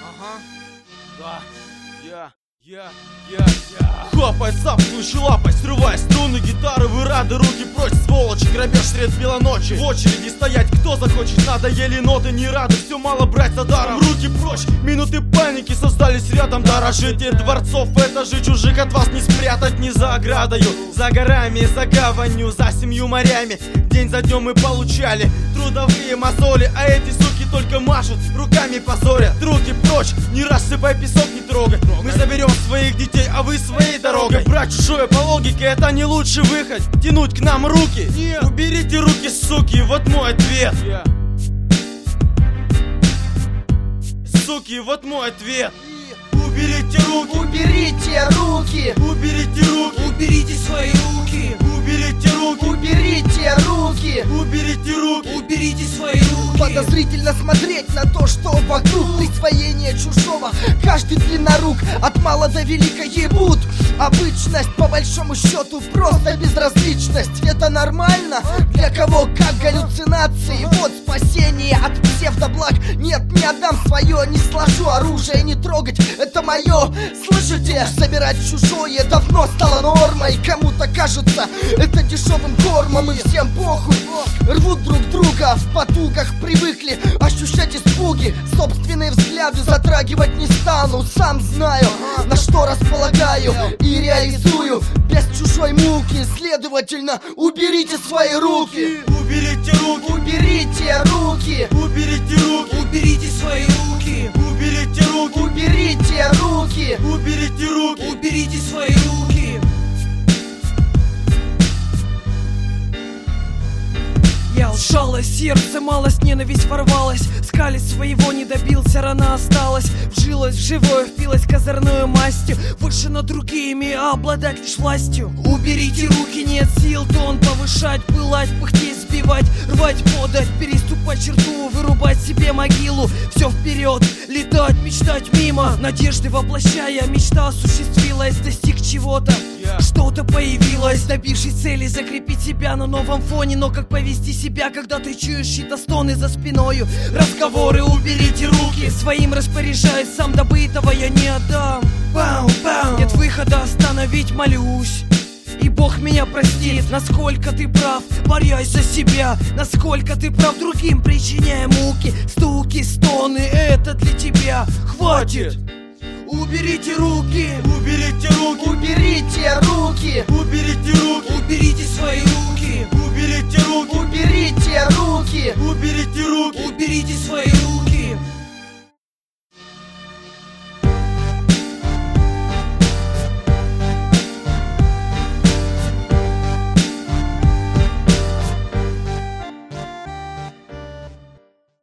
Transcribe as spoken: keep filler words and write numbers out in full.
Ага. Да. Я. Я, я, я. Хлопай, цапнущий лапой, срывай струны гитары, вы рады, руки прочь, сволочи, грабеж средь бела ночи. В очереди стоять, кто захочет, надоели ноты, не рады, все мало брать за даром. Руки прочь, минуты паники создались рядом, дорожите дворцов, этажи чужих от вас не спрятать ни за оградою, за горами, за гаванью, за семью морями. День за днем мы получали трудовые мозоли, а эти суки только машут, руками позорят. Руки прочь, не рассыпай песок, не трогай, мы заберем своих детей, а вы своей дорогой. Брать чужое по логике, это не лучший выход. Тянуть к нам руки, нет. Уберите руки, суки, вот мой ответ. yeah. Суки, вот мой ответ. Уберите руки, уберите руки, уберите руки, уберите свои руки, уберите руки, уберите руки, уберите руки, уберите свои руки. Подозрительно смотреть на то, что вокруг, присвоение чужого. Каждый длиннорук, от мала до велика ебут. Обычность, по большому счету, просто безразличность. Это нормально? Для кого как галлюцинации. Вот спасение от псевдоблаг. Нет, не отдам свое, не сложу оружие, не трогать. Это мое, слышите? Собирать чужое давно стало нормой. Кому-то кажется это дешевым кормом, и всем похуй. Рвут друг друга, в потугах привыкли ощущать испуги. Собственные взгляды затрагивать не стану. Сам знаю, на что располагаю и реализую без чужой муки. Следовательно, уберите свои руки. Уберите руки, уберите руки, уберите руки, уберите свои руки, уберите руки, уберите руки, уберите руки, уберите свои руки. Я ужалось, сердце малость, ненависть ворвалась. Скали своего не добился, рана осталась. Вжилась в живое, впилась козырную мастью. Выше над другими, а обладать лишь властью. Уберите руки, нет сил, тон повышать, пылать, пыхтеть, сбивать, рвать, подать, переступать черту, вырубать себе могилу. Все вперед, летать, мечтать мимо, надежды воплощая, мечта осуществилась, достиг чего-то. Что-то появилось, добившись цели, закрепить себя на новом фоне. Но как повести себя, когда ты чуешь чьи-то стоны за спиною? Разговоры, уберите руки, своим распоряжаюсь, сам добытого я не отдам. Бау, бау. Нет выхода, остановить молюсь, и Бог меня простит. Насколько ты прав, борясь за себя, насколько ты прав, другим причиняя муки. Стуки, стоны, это для тебя. Хватит! Уберите руки, уберите руки, уберите руки, уберите руки, уберите свои руки, уберите руки, уберите руки, уберите руки, уберите свои руки.